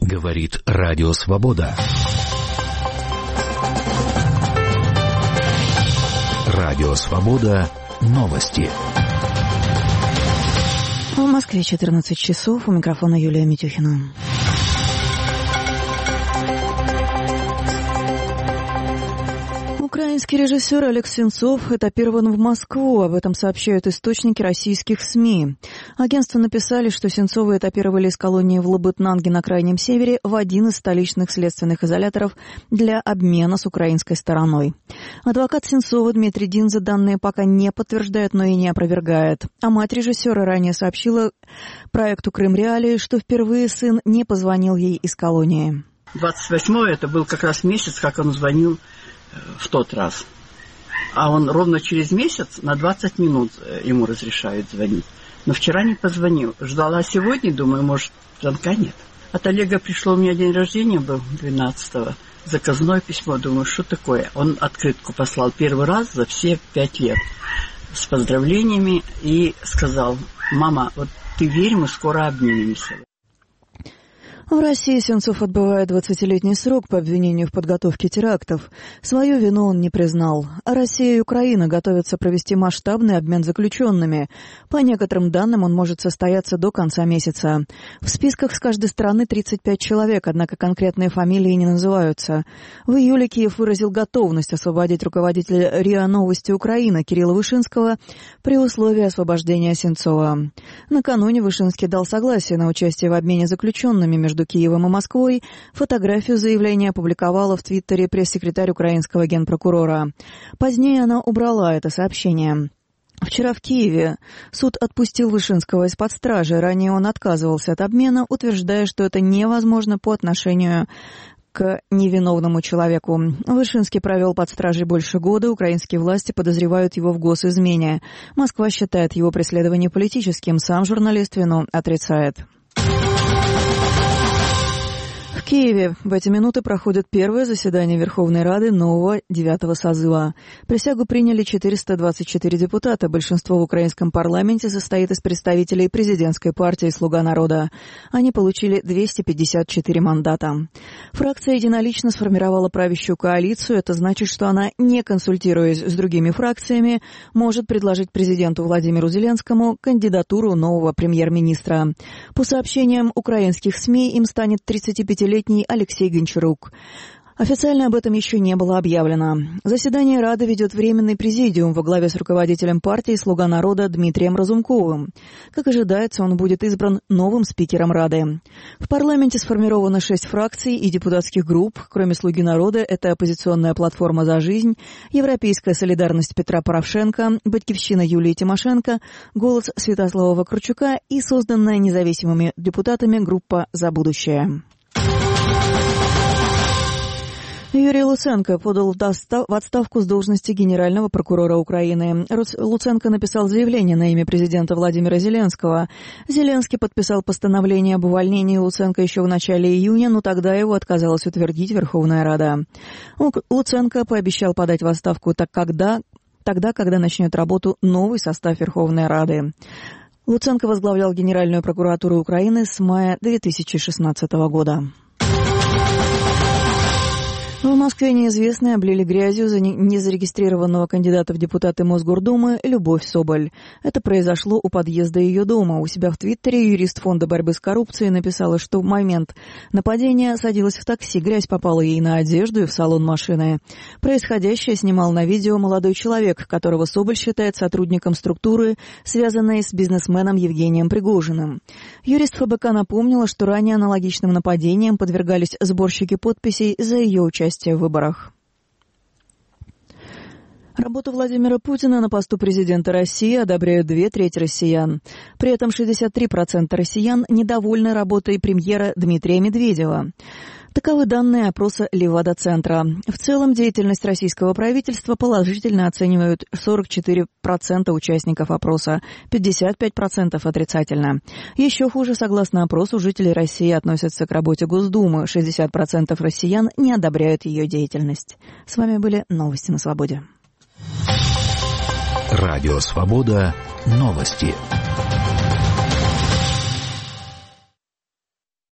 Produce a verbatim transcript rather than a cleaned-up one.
Говорит Радио Свобода. Радио Свобода. Новости. В Москве четырнадцать часов. У микрофона Юлия Митюхина. Украинский режиссер Олег Сенцов этапирован в Москву. Об этом сообщают источники российских СМИ. Агентства написали, что Сенцова этапировали из колонии в Лабытнанге на Крайнем Севере в один из столичных следственных изоляторов для обмена с украинской стороной. Адвокат Сенцова Дмитрий Динза данные пока не подтверждает, но и не опровергает. А мать режиссера ранее сообщила проекту «Крым-Реалии», что впервые сын не позвонил ей из колонии. двадцать восьмого это был как раз месяц, как он звонил в тот раз. А он ровно через месяц на двадцать минут ему разрешают звонить. Но вчера не позвонил. Ждала сегодня, думаю, может, звонка нет. От Олега пришло, у меня день рождения был двенадцатого. Заказное письмо. Думаю, что такое? Он открытку послал первый раз за все пять лет. С поздравлениями и сказал: мама, вот ты верь, мы скоро обнимемся. В России Сенцов отбывает двадцатилетний срок по обвинению в подготовке терактов. Свою вину он не признал. А Россия и Украина готовятся провести масштабный обмен заключенными. По некоторым данным, он может состояться до конца месяца. В списках с каждой стороны тридцать пять человек, однако конкретные фамилии не называются. В июле Киев выразил готовность освободить руководителя РИА «Новости Украины» Кирилла Вышинского при условии освобождения Сенцова. Накануне Вышинский дал согласие на участие в обмене заключенными между Киевом и Москвой. Фотографию заявления опубликовала в Твиттере пресс-секретарь украинского генпрокурора. Позднее она убрала это сообщение. Вчера в Киеве суд отпустил Вышинского из-под стражи. Ранее он отказывался от обмена, утверждая, что это невозможно по отношению к невиновному человеку. Вышинский провел под стражей больше года. Украинские власти подозревают его в госизмене. Москва считает его преследование политическим. Сам журналист вину отрицает. В Киеве в эти минуты проходит первое заседание Верховной Рады нового девятого созыва. Присягу приняли четыреста двадцать четыре депутата. Большинство в украинском парламенте состоит из представителей президентской партии «Слуга народа». Они получили двести пятьдесят четыре мандата. Фракция единолично сформировала правящую коалицию. Это значит, что она, не консультируясь с другими фракциями, может предложить президенту Владимиру Зеленскому кандидатуру нового премьер-министра. По сообщениям украинских СМИ, им станет тридцатипятилетний Алексей Гончарук. Официально об этом еще не было объявлено. Заседание Рады ведет Временный президиум во главе с руководителем партии «Слуга народа» Дмитрием Разумковым. Как ожидается, он будет избран новым спикером Рады. В парламенте сформировано шесть фракций и депутатских групп. Кроме «Слуги народа» это оппозиционная платформа «За жизнь», Европейская солидарность Петра Порошенко, Батькивщина Юлии Тимошенко, Голос Святослава Вакарчука и созданная независимыми депутатами группа «За будущее». Юрий Луценко подал в отставку с должности генерального прокурора Украины. Луценко написал заявление на имя президента Владимира Зеленского. Зеленский подписал постановление об увольнении Луценко еще в начале июня, но тогда его отказалась утвердить Верховная Рада. Луценко пообещал подать в отставку так когда, тогда, когда начнет работу новый состав Верховной Рады. Луценко возглавлял Генеральную прокуратуру Украины с мая две тысячи шестнадцатого года. В Москве неизвестные облили грязью за незарегистрированного кандидата в депутаты Мосгордумы Любовь Соболь. Это произошло у подъезда ее дома. У себя в Твиттере юрист Фонда борьбы с коррупцией написала, что в момент нападения садилась в такси, грязь попала ей на одежду и в салон машины. Происходящее снимал на видео молодой человек, которого Соболь считает сотрудником структуры, связанной с бизнесменом Евгением Пригожиным. Юрист ФБК напомнила, что ранее аналогичным нападениям подвергались сборщики подписей за ее участие в выборах. Работу Владимира Путина на посту президента России одобряют две трети россиян. При этом шестьдесят три процента россиян недовольны работой премьера Дмитрия Медведева. Таковы данные опроса Левада-центра. В целом деятельность российского правительства положительно оценивают сорок четыре процента участников опроса, пятьдесят пять процентов отрицательно. Еще хуже, согласно опросу, жители России относятся к работе Госдумы. шестьдесят процентов россиян не одобряют ее деятельность. С вами были новости на Свободе. Радио Свобода. Новости.